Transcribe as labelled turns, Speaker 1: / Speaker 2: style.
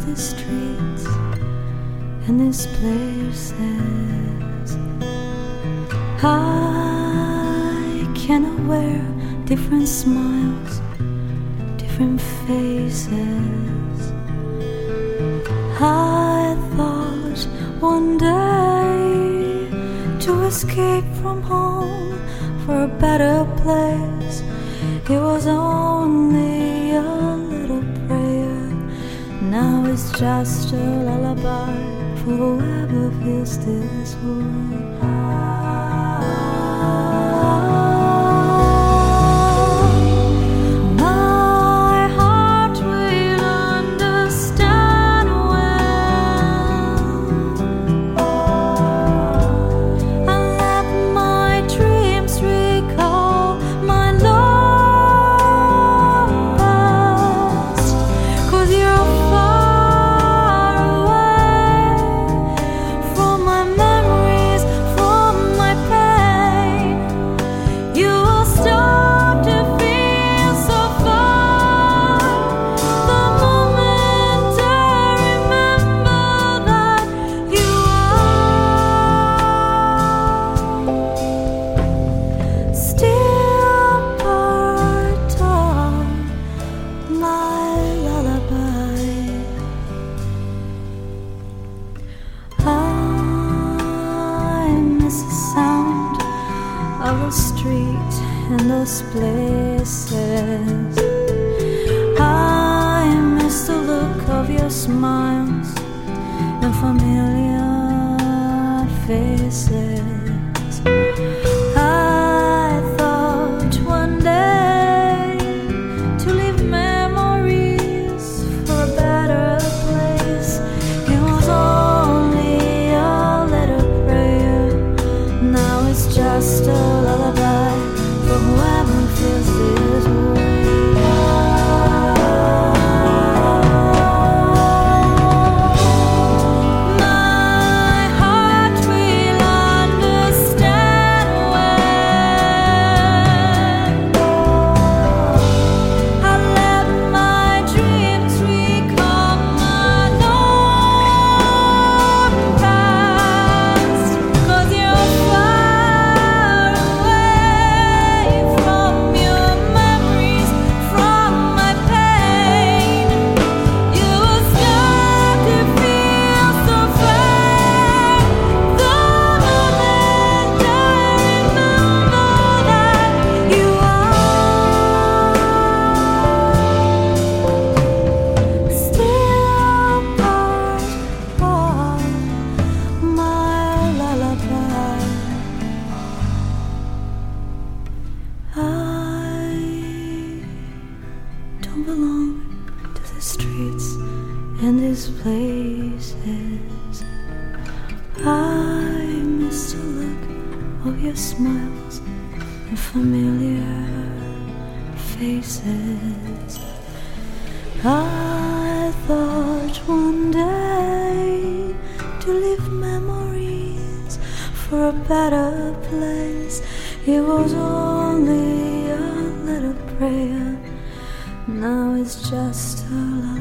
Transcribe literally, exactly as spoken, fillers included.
Speaker 1: these streets and these places. I cannot wear different smiles, different faces. I thought one day to escape from home for a better place. It was only a little prayer. Now it's just a lullaby for whoever feels this way. Of the street and those places. I miss the look of your smiles and familiar faces. I thought one day to leave memories for a better place. It was only a little prayer. Now it's just a lullaby for whoever feels this way. My heart will understand when I let my dreams become my own past. 'Cause you're far away from your memories, from my pain. You will start to feel so far the moment I remember that you are still part of my lullaby. I don't belong to the streets and these places. I miss the look of your smiles and familiar faces. I thought one day to leave memories for a better place. It was only a little prayer. Now it's just a lullaby.